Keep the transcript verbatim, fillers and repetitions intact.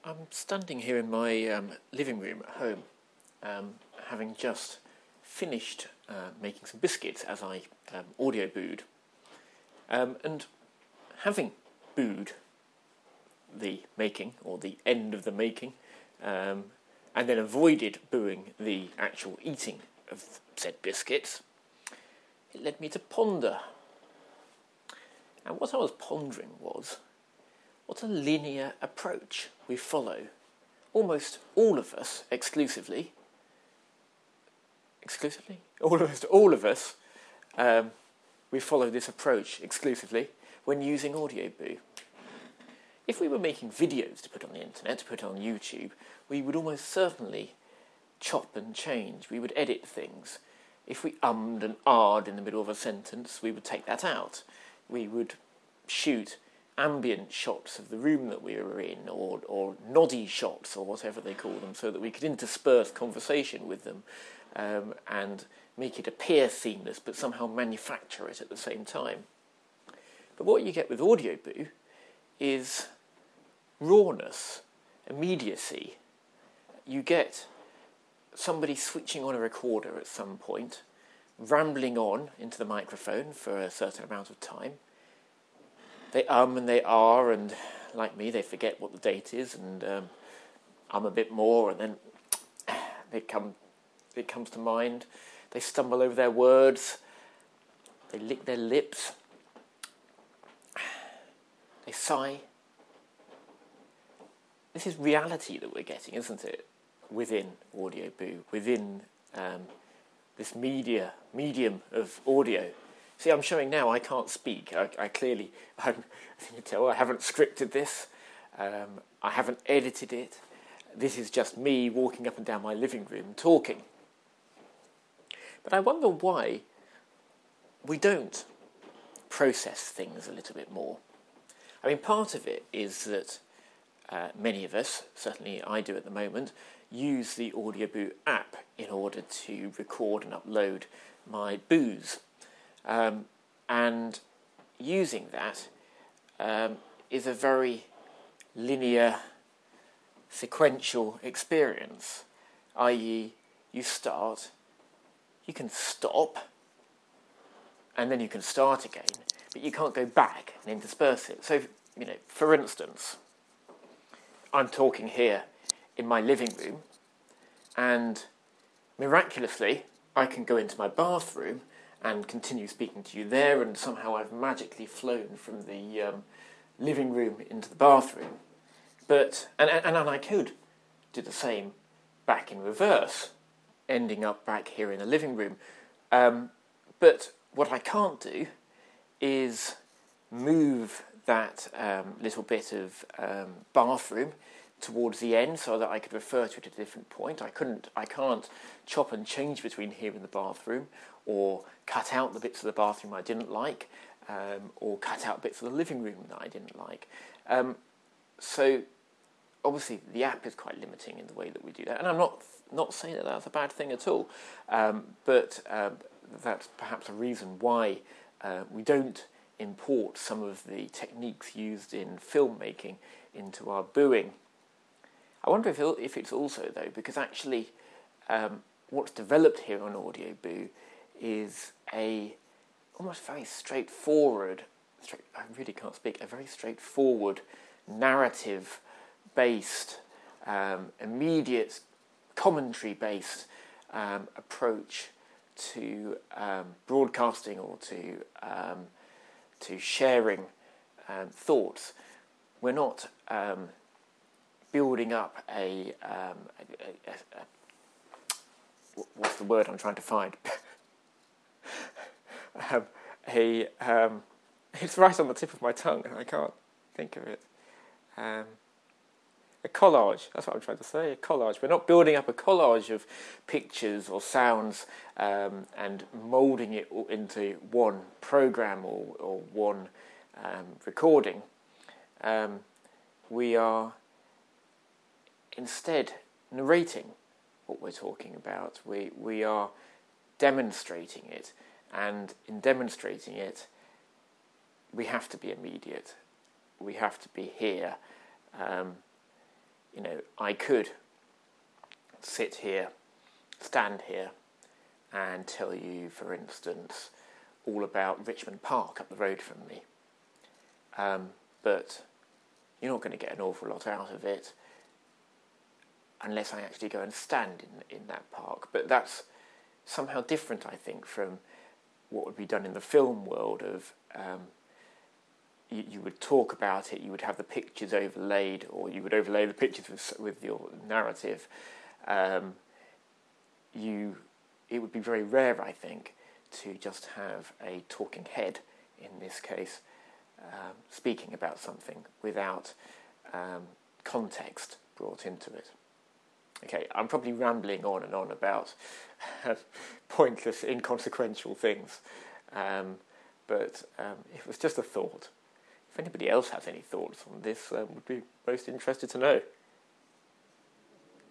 I'm standing here in my um, living room at home, um, having just finished uh, making some biscuits as I um, audio booed. Um, and having booed the making, or the end of the making, um, and then avoided booing the actual eating of said biscuits, it led me to ponder. And what I was pondering was, what a linear approach we follow. Almost all of us, exclusively, exclusively? Almost all of us, um, we follow this approach exclusively when using AudioBoo. If we were making videos to put on the internet, to put on YouTube, we would almost certainly chop and change. We would edit things. If we ummed and ahed in the middle of a sentence, we would take that out. We would shoot ambient shots of the room that we were in, or, or noddy shots, or whatever they call them, so that we could intersperse conversation with them um, and make it appear seamless, but somehow manufacture it at the same time. But what you get with AudioBoo is rawness, immediacy. You get somebody switching on a recorder at some point, rambling on into the microphone for a certain amount of time. They um and they are, and like me, they forget what the date is, and um, um a bit more, and then they come, it comes to mind. They stumble over their words. They lick their lips. They sigh. This is reality that we're getting, isn't it? Within AudioBoo, within um, this media medium of audio. See, I'm showing now I can't speak. I, I clearly, I'm, I think you can tell, I haven't scripted this. Um, I haven't edited it. This is just me walking up and down my living room talking. But I wonder why we don't process things a little bit more. I mean, part of it is that uh, many of us, certainly I do at the moment, use the AudioBoo app in order to record and upload my boos. Um, and using that um, is a very linear, sequential experience, that is you start, you can stop, and then you can start again, but you can't go back and intersperse it. So, you know, for instance, I'm talking here in my living room, and miraculously, I can go into my bathroom and continue speaking to you there, and somehow I've magically flown from the um, living room into the bathroom. But and, and and I could do the same back in reverse, ending up back here in the living room. Um, but what I can't do is move that um, little bit of um, bathroom towards the end so that I could refer to it at a different point. I couldn't. I can't chop and change between here and the bathroom, or cut out the bits of the bathroom I didn't like, um, or cut out bits of the living room that I didn't like. Um, so obviously the app is quite limiting in the way that we do that, and I'm not not saying that that's a bad thing at all, um, but uh, that's perhaps a reason why uh, we don't import some of the techniques used in filmmaking into our booing. I wonder if, if it's also, though, because actually um, what's developed here on AudioBoo is a almost very straightforward, straight, I really can't speak, a very straightforward, narrative-based, um, immediate, commentary-based um, approach to um, broadcasting or to um, to sharing um, thoughts. We're not um, building up a, um, a, a, a, a what's the word I'm trying to find? um, a um, it's right on the tip of my tongue and I can't think of it. Um, a collage, that's what I'm trying to say, a collage. We're not building up a collage of pictures or sounds um, and moulding it into one program or, or one um, recording. Um, we are instead narrating what we're talking about. We we are demonstrating it, and in demonstrating it, we have to be immediate. We have to be here. Um, you know, I could sit here, stand here, and tell you, for instance, all about Richmond Park up the road from me. Um, but you're not going to get an awful lot out of it unless I actually go and stand in in that park. But that's somehow different, I think, from what would be done in the film world of um, you, you would talk about it, you would have the pictures overlaid, or you would overlay the pictures with, with your narrative. Um, you, it would be very rare, I think, to just have a talking head, in this case, um, speaking about something without um, context brought into it. Okay, I'm probably rambling on and on about pointless, inconsequential things, um, but um, it was just a thought. If anybody else has any thoughts on this, I um, would be most interested to know.